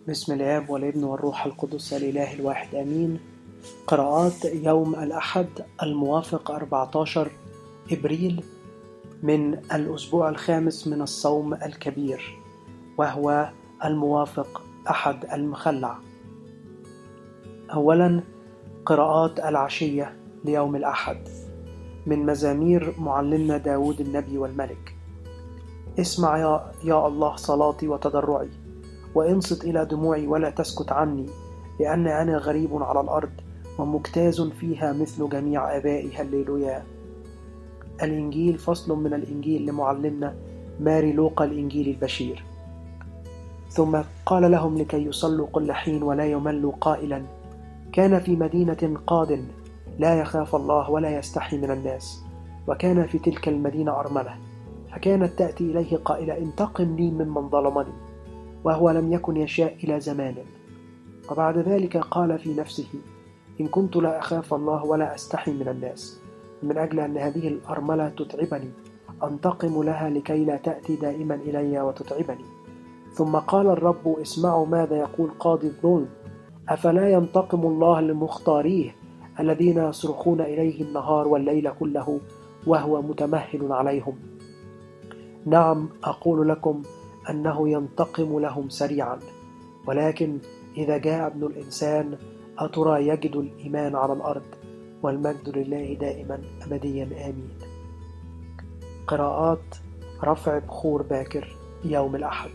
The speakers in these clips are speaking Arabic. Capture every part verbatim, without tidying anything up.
بسم الآب والابن والروح القدس الإله الواحد آمين. قراءات يوم الأحد الموافق أربعة عشر إبريل من الأسبوع الخامس من الصوم الكبير، وهو الموافق أحد المخلع. أولا قراءات العشية ليوم الأحد من مزامير معلمنا داود النبي والملك. اسمع يا, يا الله صلاتي وتضرعي، وانصت إلى دموعي ولا تسكت عني، لأن أنا غريب على الأرض ومجتاز فيها مثل جميع آبائي. هللويا. الإنجيل فصل من الإنجيل لمعلمنا ماري لوقا الإنجيل البشير. ثم قال لهم لكي يصلوا كل حين ولا يملوا قائلا: كان في مدينة قاض لا يخاف الله ولا يستحي من الناس، وكان في تلك المدينة أرملة، فكانت تأتي إليه قائلة: انتقم لي ممن ظلمني، وهو لم يكن يشاء إلى زمان. وبعد ذلك قال في نفسه: إن كنت لا أخاف الله ولا أستحي من الناس، من أجل أن هذه الأرملة تتعبني أنتقم لها لكي لا تأتي دائما إلي وتتعبني. ثم قال الرب: اسمعوا ماذا يقول قاضي الظلم، أفلا ينتقم الله لمختاريه الذين يصرخون إليه النهار والليل كله وهو متمهل عليهم؟ نعم، أقول لكم أنه ينتقم لهم سريعا. ولكن إذا جاء ابن الإنسان أترى يجد الإيمان على الأرض؟ والمجد لله دائما أبديا آمين. قراءات رفع بخور باكر يوم الأحد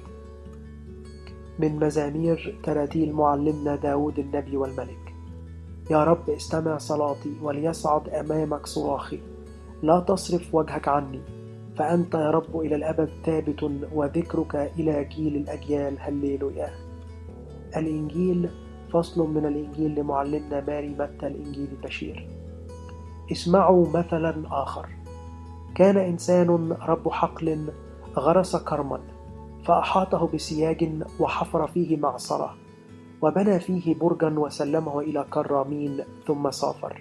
من مزامير تراتيل معلمنا داود النبي والملك. يا رب استمع صلاتي وليصعد أمامك صراخي، لا تصرف وجهك عني، فأنت يا رب إلى الأبد ثابت، وذكرك إلى جيل الأجيال. هللويا. الإنجيل فصل من الإنجيل لمعلمنا ماري متى الإنجيل البشير. اسمعوا مثلا آخر. كان إنسان رب حقل غرس كرما، فأحاطه بسياج وحفر فيه معصرة، وبنى فيه برجا وسلمه إلى كرامين، ثم سافر.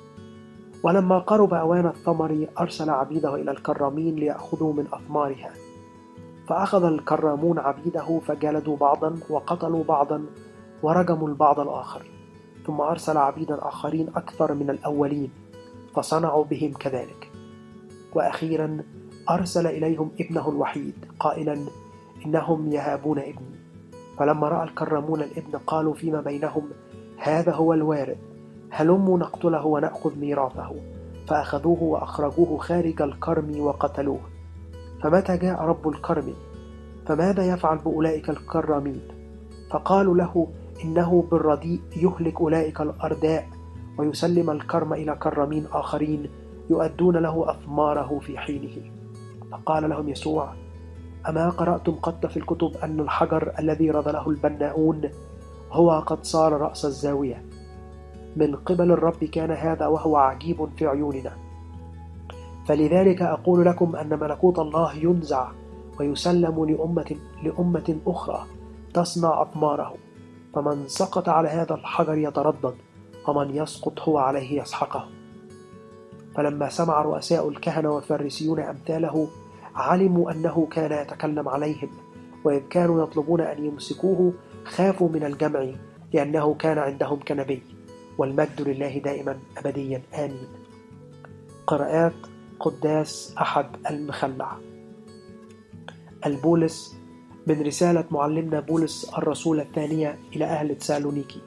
ولما قرب أوان الثمر أرسل عبيده إلى الكرامين ليأخذوا من أثمارها، فأخذ الكرامون عبيده فجلدوا بعضا وقتلوا بعضا ورجموا البعض الآخر، ثم أرسل عبيدا آخرين أكثر من الأولين فصنعوا بهم كذلك. وأخيرا أرسل إليهم ابنه الوحيد قائلا: إنهم يهابون ابني. فلما رأى الكرامون الابن قالوا فيما بينهم: هذا هو الوارث، هلموا نقتله ونأخذ ميراثه. فأخذوه وأخرجوه خارج الكرم وقتلوه. فمتى جاء رب الكرم فماذا يفعل بأولئك الكرامين؟ فقالوا له: إنه بالرديء يهلك أولئك الأرداء ويسلم الكرم إلى كرامين آخرين يؤدون له أثماره في حينه. فقال لهم يسوع: أما قرأتم قط في الكتب أن الحجر الذي رذله البناؤون هو قد صار رأس الزاوية؟ من قبل الرب كان هذا، وهو عجيب في عيوننا. فلذلك أقول لكم أن ملكوت الله ينزع ويسلم لأمة, لأمة أخرى تصنع أثماره. فمن سقط على هذا الحجر يتردد، ومن يسقط هو عليه يسحقه. فلما سمع رؤساء الكهنة والفريسيون أمثاله علموا أنه كان يتكلم عليهم، وإذ كانوا يطلبون أن يمسكوه خافوا من الجمع، لأنه كان عندهم كنبي. والمجد لله دائما أبديا آمين. قراءات قداس أحد المخلع. البولس من رسالة معلمنا بولس الرسول الثانية إلى أهل تسالونيكي.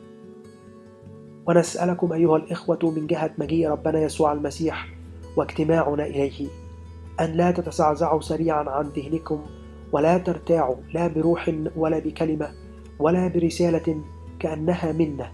ونسألكم أيها الإخوة من جهة مجيء ربنا يسوع المسيح واجتماعنا إليه، أن لا تتزعزعوا سريعا عن ذهنكم، ولا ترتاعوا، لا بروح ولا بكلمة ولا برسالة كأنها منا،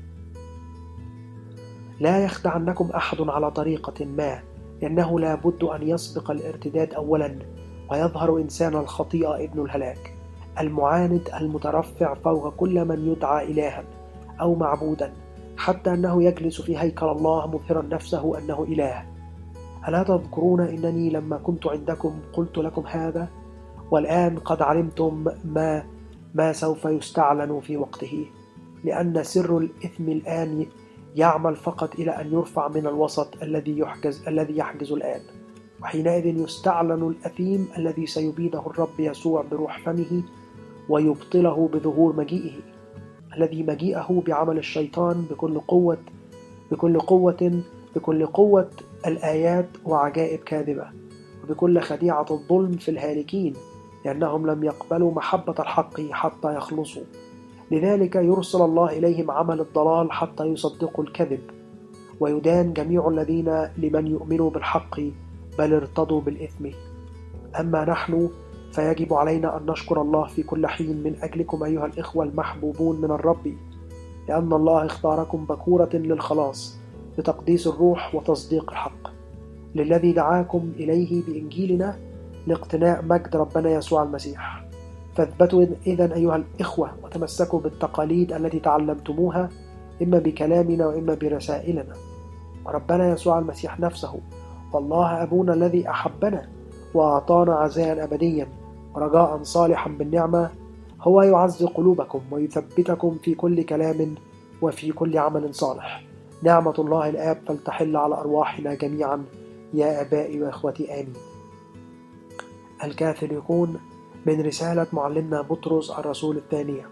لا يخدعنكم أحد على طريقة ما، لأنه لا بد أن يسبق الارتداد أولا، ويظهر إنسان الخطيئة ابن الهلاك، المعاند المترفع فوق كل من يدعى إلها أو معبودا، حتى أنه يجلس في هيكل الله مظهرا نفسه أنه إله. ألا تذكرون أنني لما كنت عندكم قلت لكم هذا؟ والآن قد علمتم ما, ما سوف يستعلن في وقته، لأن سر الإثم الآن يعمل فقط إلى أن يرفع من الوسط الذي يحجز, الذي يحجز الآن، وحينئذ يستعلن الأثيم الذي سيبيده الرب يسوع بروح فمه ويبطله بظهور مجيئه، الذي مجيئه بعمل الشيطان بكل قوة بكل قوة بكل قوة الآيات وعجائب كاذبة، وبكل خديعة الظلم في الهالكين، لأنهم لم يقبلوا محبة الحق حتى يخلصوا. لذلك يرسل الله إليهم عمل الضلال حتى يصدقوا الكذب، ويدان جميع الذين لمن يؤمنوا بالحق بل ارتضوا بالإثم. أما نحن فيجب علينا أن نشكر الله في كل حين من أجلكم أيها الإخوة المحبوبون من الرب، لأن الله اختاركم بكورة للخلاص بتقديس الروح وتصديق الحق، للذي دعاكم إليه بإنجيلنا لاقتناء مجد ربنا يسوع المسيح. فاثبتوا إذن أيها الإخوة وتمسكوا بالتقاليد التي تعلمتموها، إما بكلامنا وإما برسائلنا. وربنا يسوع المسيح نفسه والله أبونا الذي أحبنا وأعطانا عزاء أبديا ورجاء صالحا بالنعمة، هو يعزي قلوبكم ويثبتكم في كل كلام وفي كل عمل صالح. نعمة الله الآب فلتحل على أرواحنا جميعا يا آبائي وإخوتي آمين. الكاثوليكون من رسالة معلمنا بطرس الرسول الثانية.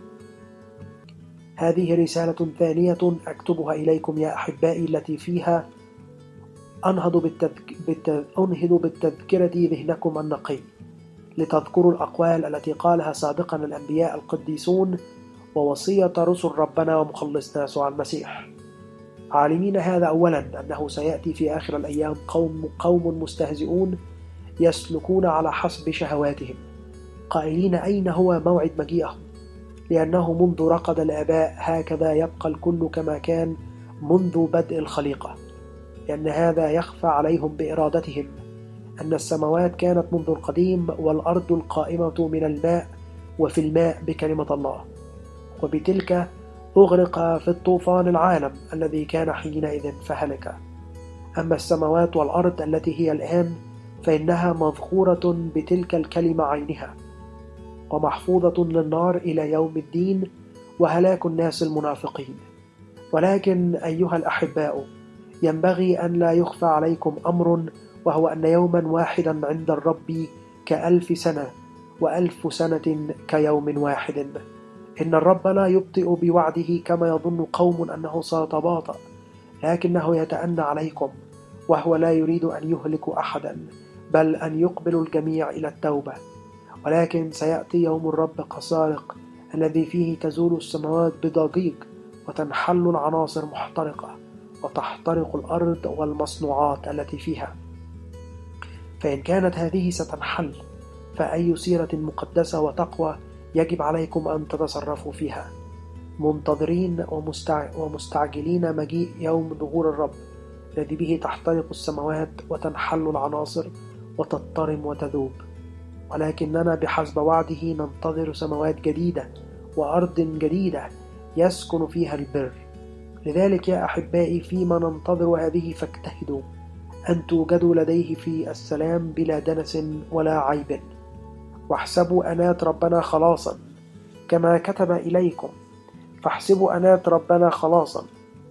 هذه رسالة ثانية أكتبها إليكم يا أحبائي، التي فيها أنهض, بالتذك... بالت... أنهض بالتذكرة ذهنكم النقي، لتذكروا الأقوال التي قالها سابقا الأنبياء القديسون ووصية رسل ربنا ومخلصنا يسوع المسيح، عالمين هذا أولا أنه سيأتي في آخر الأيام قوم, قوم مستهزئون يسلكون على حسب شهواتهم، قائلين أين هو موعد مجيئهم؟ لأنه منذ رقد الآباء هكذا يبقى الكل كما كان منذ بدء الخليقة، لأن هذا يخفى عليهم بإرادتهم أن السماوات كانت منذ القديم والأرض القائمة من الماء وفي الماء بكلمة الله، وبتلك أغرق في الطوفان العالم الذي كان حينئذ فهلك. أما السماوات والأرض التي هي الآن فإنها مذخورة بتلك الكلمة عينها، ومحفوظة للنار إلى يوم الدين وهلاك الناس المنافقين. ولكن أيها الأحباء، ينبغي أن لا يخفى عليكم أمر، وهو أن يوما واحدا عند الرب كألف سنة، وألف سنة كيوم واحد. إن الرب لا يبطئ بوعده كما يظن قوم أنه سيتباطأ، لكنه يتأنى عليكم، وهو لا يريد أن يهلك أحدا بل أن يقبل الجميع إلى التوبة. ولكن سيأتي يوم الرب كسارق، الذي فيه تزول السماوات بضجيج وتنحل العناصر محترقة وتحترق الأرض والمصنوعات التي فيها. فإن كانت هذه ستنحل، فأي سيرة مقدسة وتقوى يجب عليكم أن تتصرفوا فيها، منتظرين ومستعجلين مجيء يوم ظهور الرب، الذي به تحترق السماوات وتنحل العناصر وتضطرم وتذوب. ولكننا بحسب وعده ننتظر سماوات جديدة وأرض جديدة يسكن فيها البر. لذلك يا أحبائي، فيما ننتظر هذه فاجتهدوا أن توجدوا لديه في السلام بلا دنس ولا عيب، واحسبوا أنات ربنا خلاصا كما كتب إليكم، فاحسبوا أنات ربنا خلاصا.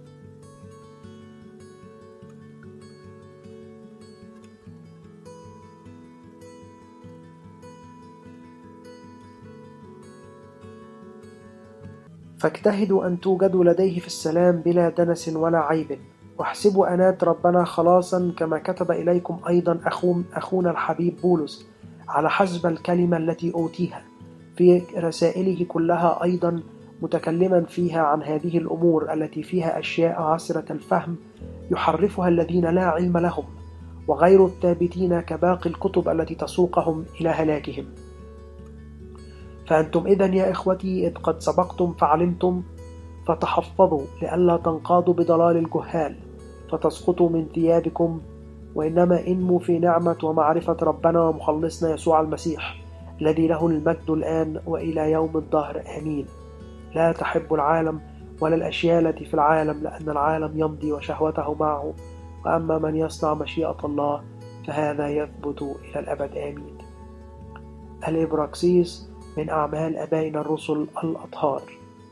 فاجتهدوا أن توجدوا لديه في السلام بلا دنس ولا عيب، واحسبوا أنات ربنا خلاصا كما كتب إليكم أيضا أخونا الحبيب بولس على حسب الكلمة التي أوتيها في رسائله كلها، أيضا متكلما فيها عن هذه الأمور التي فيها أشياء عسرة الفهم يحرفها الذين لا علم لهم، وغير الثابتين كباقي الكتب التي تسوقهم إلى هلاكهم. فأنتم إذن يا إخوتي إذ قد سبقتم فعلمتم، فتحفظوا لئلا تنقادوا بضلال الجهال فتسقطوا من ثيابكم، وإنما انموا في نعمة ومعرفة ربنا ومخلصنا يسوع المسيح، الذي له المجد الآن وإلى يوم الدهر آمين. لا تحب العالم ولا الأشياء التي في العالم، لأن العالم يمضي وشهوته معه، وأما من يصنع مشيئة الله فهذا يثبت إلى الأبد آمين. الإبراكسيس من أعمال أبائنا الرسل الأطهار.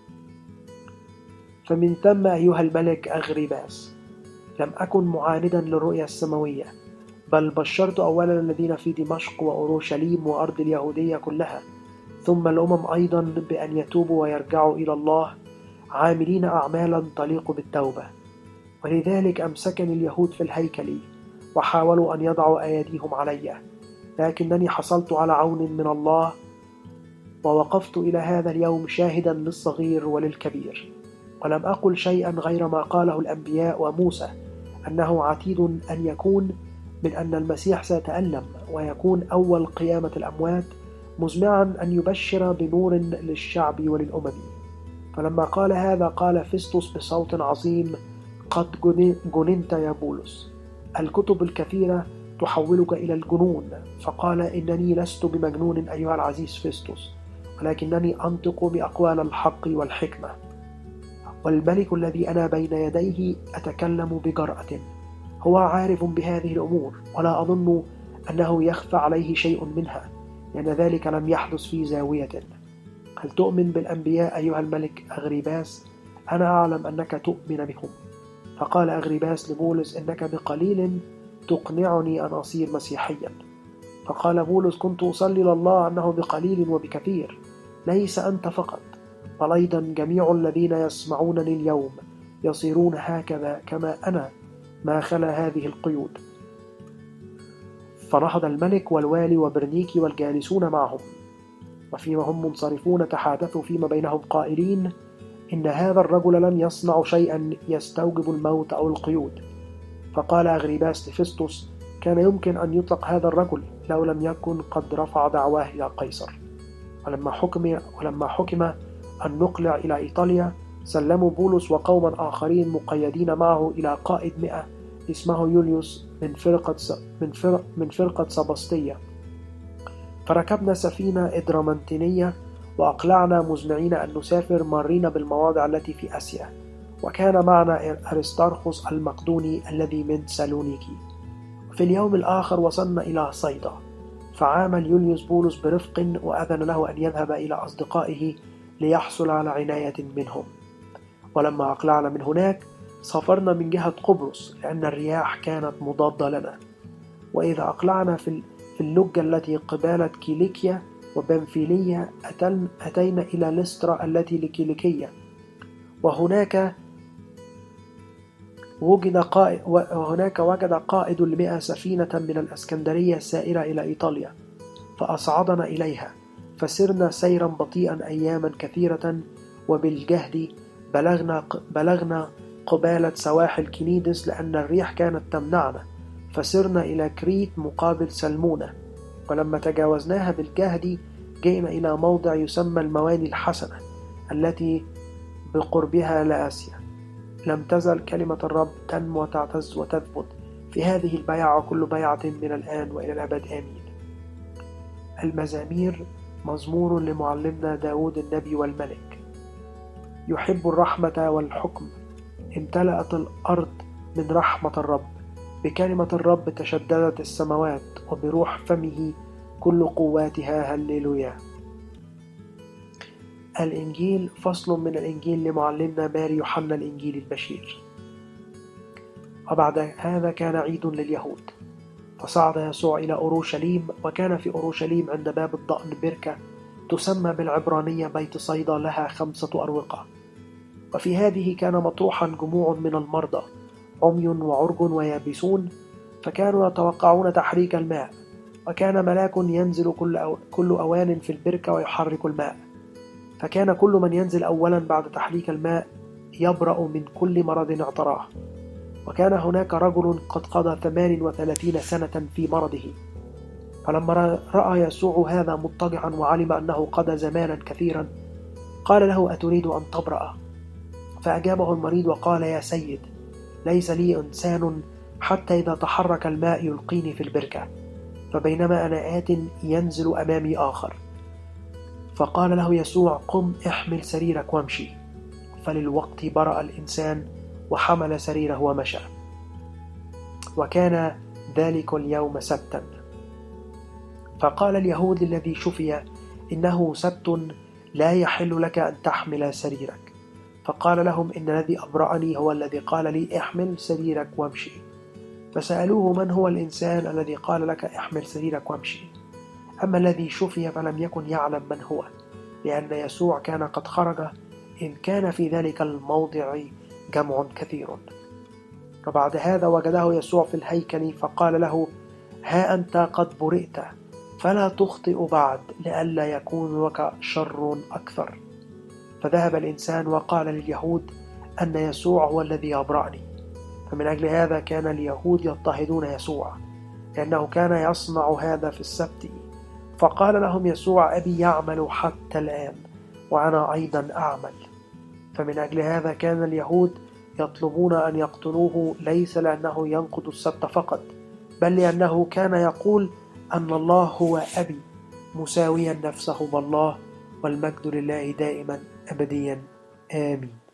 فمن ثم أيها الملك أغريباس، لم أكن معاندا للرؤيا السماوية، بل بشرت أولا الذين في دمشق وأورشليم وأرض اليهودية كلها، ثم الأمم أيضا بأن يتوبوا ويرجعوا إلى الله عاملين أعمالا تليق بالتوبة. ولذلك أمسكني اليهود في الهيكل وحاولوا أن يضعوا أيديهم علي، لكنني حصلت على عون من الله، ووقفت إلى هذا اليوم شاهدا للصغير وللكبير، ولم أقل شيئا غير ما قاله الأنبياء وموسى، أنه عتيد أن يكون من أن المسيح سيتألم ويكون أول قيامة الأموات، مزمعا أن يبشر بنور للشعب وللأمم. فلما قال هذا قال فيستوس بصوت عظيم: قد جننت يا بولس، الكتب الكثيرة تحولك إلى الجنون. فقال: إنني لست بمجنون أيها العزيز فيستوس، ولكنني أنطق بأقوال الحق والحكمة، والملك الذي أنا بين يديه أتكلم بجرأة. هو عارف بهذه الأمور، ولا أظن أنه يخفى عليه شيء منها، لأن ذلك لم يحدث في زاوية. هل تؤمن بالأنبياء أيها الملك أغريباس؟ أنا أعلم أنك تؤمن بهم. فقال أغريباس لبولس: إنك بقليل تقنعني أن أصير مسيحيا. فقال بولس: كنت أصلي لله أنه بقليل وبكثير، ليس أنت فقط، بل أيضا جميع الذين يسمعونني اليوم يصيرون هكذا كما أنا، ما خلا هذه القيود. فنهض الملك والوالي وبرنيكي والجالسون معهم، وفيما هم منصرفون تحادثوا فيما بينهم قائلين: إن هذا الرجل لم يصنع شيئا يستوجب الموت أو القيود. فقال أغريباس لفيستوس: كان يمكن أن يطلق هذا الرجل لو لم يكن قد رفع دعواه إلى قيصر. ولما حكم, ولما حكم أن نقلع إلى إيطاليا، سلموا بولس وقوما آخرين مقيدين معه إلى قائد مئة اسمه يوليوس من فرقة, من فرق من فرقة سباسطية. فركبنا سفينة إدرامنتينية وأقلعنا مزمعين أن نسافر مارين بالمواضع التي في آسيا. وكان معنا أرستارخوس المقدوني الذي من سالونيكي. في اليوم الآخر وصلنا إلى صيدا، فعامل يوليوس بولس برفق وأذن له أن يذهب إلى أصدقائه ليحصل على عناية منهم. ولما أقلعنا من هناك سافرنا من جهة قبرص، لأن الرياح كانت مضادة لنا. وإذا أقلعنا في اللجة التي قبالة كيليكيا وبنفيلية، أتينا إلى لسترا التي لكيليكية، وهناك وجد قائد وهناك وجد قائد المئة سفينة من الإسكندرية سائرة إلى إيطاليا، فأصعدنا إليها، فسرنا سيرا بطيئا أياما كثيرة، وبالجهد بلغنا بلغنا قبالة سواحل كنيدس، لأن الريح كانت تمنعنا، فسرنا إلى كريت مقابل سلمونة. ولما تجاوزناها بالجهد جئنا إلى موضع يسمى المواني الحسنة التي بقربها لآسيا. لم تزل كلمة الرب تنمو وتعتز وتثبت في هذه البيعة، وكل بيعة من الآن وإلى الأبد آمين. المزامير مزمور لمعلمنا داود النبي والملك. يحب الرحمة والحكم، امتلأت الأرض من رحمة الرب. بكلمة الرب تشددت السماوات، وبروح فمه كل قواتها. هللويا. الإنجيل فصل من الإنجيل لمعلمنا ماري يوحنا الإنجيل البشير. وبعد هذا كان عيد لليهود، فصعد يسوع إلى أورشليم، وكان في أورشليم عند باب الضأن بركة تسمى بالعبرانية بيت صيدا، لها خمسة أروقة. وفي هذه كان مطروحا جموع من المرضى، عمي وعرج ويابسون، فكانوا يتوقعون تحريك الماء. وكان ملاك ينزل كل, أو... كل أوان في البركة ويحرك الماء. فكان كل من ينزل أولا بعد تحريك الماء يبرأ من كل مرض اعتراه. وكان هناك رجل قد قضى ثمان وثلاثين سنة في مرضه. فلما رأى يسوع هذا مضطجعا وعلم أنه قضى زمانا كثيرا، قال له: أتريد أن تبرأ؟ فأجابه المريض وقال: يا سيد، ليس لي إنسان حتى إذا تحرك الماء يلقيني في البركة، فبينما أنا آت ينزل أمامي آخر. فقال له يسوع: قم احمل سريرك وامشي. فللوقت برأ الإنسان وحمل سريره ومشى. وكان ذلك اليوم سبتا. فقال اليهود الذي شفي: إنه سبت، لا يحل لك أن تحمل سريرك. فقال لهم: إن الذي أبرأني هو الذي قال لي: احمل سريرك وامشي. فسألوه: من هو الإنسان الذي قال لك احمل سريرك وامشي؟ أما الذي شفي فلم يكن يعلم من هو، لأن يسوع كان قد خرج، إن كان في ذلك الموضع جمع كثير. وبعد هذا وجده يسوع في الهيكل فقال له: ها أنت قد برئت، فلا تخطئ بعد، لئلا يكون لك شر أكثر. فذهب الإنسان وقال لليهود أن يسوع هو الذي أبرأني. فمن أجل هذا كان اليهود يضطهدون يسوع، لأنه كان يصنع هذا في السبت. فقال لهم يسوع: أبي يعمل حتى الآن، وأنا أيضا أعمل. فمن أجل هذا كان اليهود يطلبون أن يقتلوه، ليس لأنه ينقض السبت فقط، بل لأنه كان يقول أن الله هو أبي، مساويا نفسه بالله، والمجد لله دائما أبديا آمين.